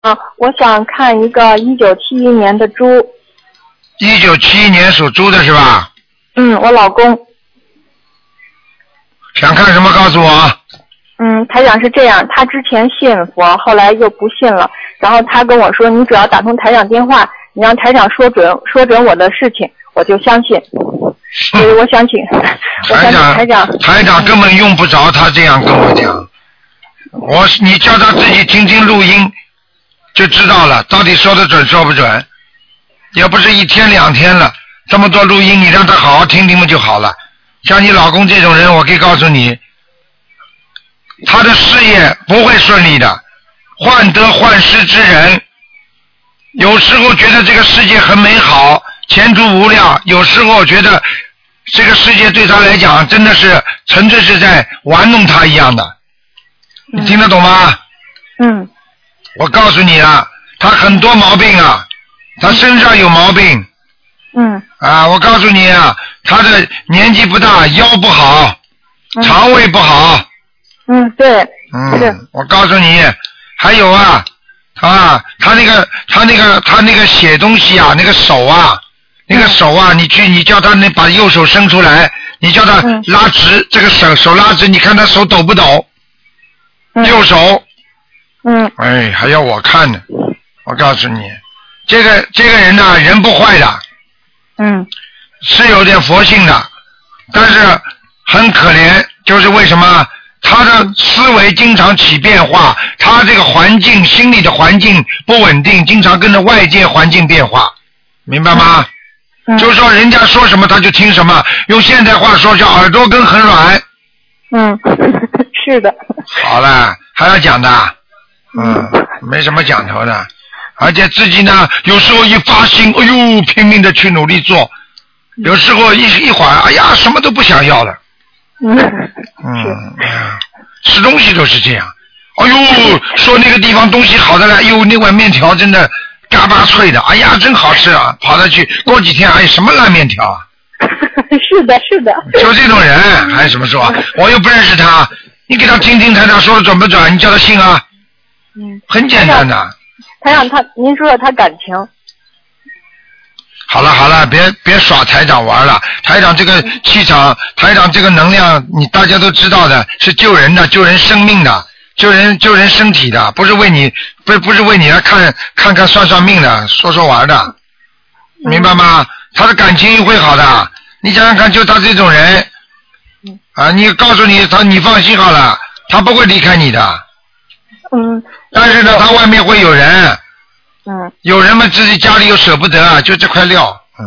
我想看一个1971年的猪。 1971年属猪的是吧？ 我老公。 想看什么告诉我。 台长是这样，他之前信佛，后来又不信了，然后他跟我说，你只要打通台长电话，你让台长说准我的事情，我就相信。所以我想请台长根本用不着他这样跟我讲，你叫他自己听听录音就知道了，到底说得准说不准。也不是1天2天了，这么多录音，你让他好好听听就好了。像你老公这种人，我可以告诉你，他的事业不会顺利的，患得患失之人。有时候觉得这个世界很美好，前途无量，有时候觉得这个世界对他来讲真的是纯粹是在玩弄他一样的。你听得懂吗？我告诉你啊，他很多毛病啊，他身上有毛病。我告诉你啊，他的年纪不大，腰不好，肠胃不好。 对。 我告诉你，还有他那个写东西啊，那个手啊，你叫他把右手伸出来，你叫他拉直，这个手拉直，你看他手抖不抖？右手。还要我看呢。我告诉你，这个人呢，人不坏的。是有点佛性的，但是很可怜，就是为什么他的思维经常起变化，他这个环境心理的环境不稳定，经常跟着外界环境变化，明白吗？就是说人家说什么他就听什么，用现代话说叫耳朵根很软。 是的。 好了，还要讲的。没什么讲头的，而且自己呢有时候一发心，哎呦拼命的去努力做，有时候一会儿哎呀什么都不想要了。吃东西都是这样，哎呦说那个地方东西好的了，哎呦那碗面条真的嘎巴脆的，哎呀真好吃啊，跑到去过几天，哎什么烂面条啊。 是的是的。 就这种人还有什么说，我又不认识他，你给他听听台长说的准不准，你叫他信啊。很简单的。 台长您说说他感情。 好了，别耍台长玩了。台长这个气场，台长这个能量，大家都知道的，是救人的，救人生命的，救人身体的，不是为你来看算命的，说玩的，明白吗？他的感情会好的，你想想看，就他这种人，你告诉你你放心好了，他不会离开你的。但是呢，他外面会有人。有人们自己家里又舍不得，就这块料。